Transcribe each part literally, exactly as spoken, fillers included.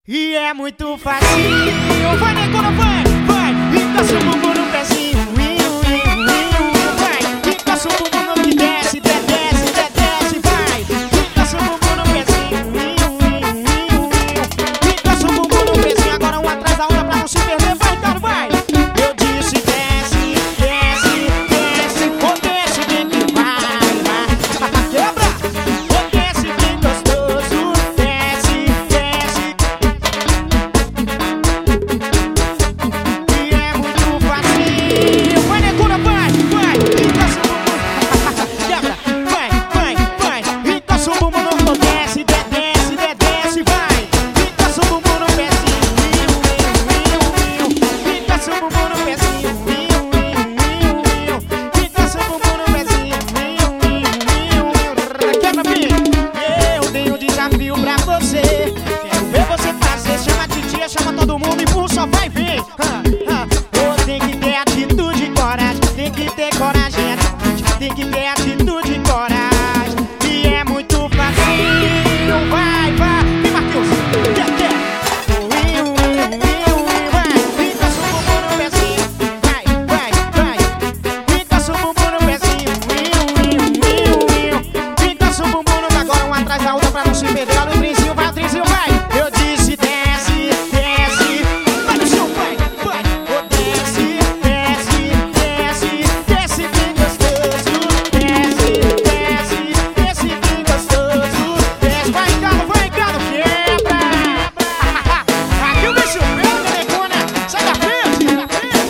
E é muito facinho. Vai, negona, vai, vai. Encosta o bumbum no pezinho. Vai, encosta o bumbum no que desce, desce, desce, desce, vai. Encosta o bumbum no pezinho. Encosta o bumbum no pezinho. Agora um atrás da outra pra não se perder. Vai, então vai. Eu disse desce, desce, desce. Ou desce bem que vai, vai. Quebra. Ou desce bem gostoso. Desce, desce. E é muito facinho. Vai, negona, vai, vai. Encosta o bumbum. Quebra. Vai, vai, vai. Encosta o bumbum no desce, desce, desce, vai. Encosta o bumbum no pezinho. Encosta o bumbum no pezinho. Encosta o bumbum no pezinho. Quebra, filho. Eu tenho um desafio pra você. Quero ver você fazer. Chama a titia, chama todo mundo e por só vai ver. Ah, ah. Oh, tem que ter atitude e coragem. Tem que ter coragem, atitude. Tem que ter atitude e coragem. E é muito facinho. Vai, vai. Vem, Marquinhos. Quer, quer. Vai. Encosta o bumbum no pezinho. Vai, vai, vai. Encosta o bumbum no pezinho. Encosta o bumbum no. Agora um atrás da outra pra não se perder. Olha o trinzinho, vai, o trinzinho, vai. Eu disse desce, desce. Vai no chão, vai, vai. Oh, desce, desce, desce. Desce bem gostoso. Desce, desce, desce bem gostoso. Desce, vai, galo, vai, galo, quebra. Aqui o bicho pega, negona. Sai da frente, da frente.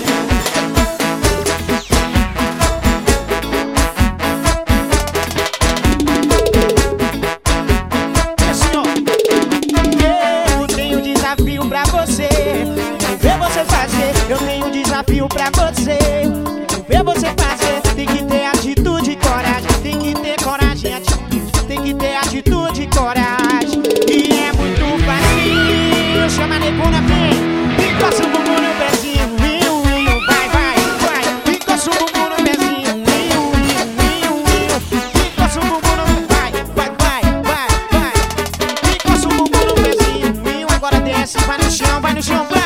Assim, ó. Eu tenho um desafio pra você. Quero ver você fazer. Eu tenho um desafio pra você. Quero ver você fazer. Tem que ter atitude e coragem. Tem que ter coragem, atitude. Tem que ter atitude e coragem. E é muito facinho. Chama a negona, vem. Encosta o bumbum no pezinho. Vai, vai, vai. Encosta o bumbum no pezinho. Encosta o bumbum no. Vai, vai, vai, vai, vai. Encosta o bumbum no pezinho. Agora desce, vai no chão, vai no chão, vai.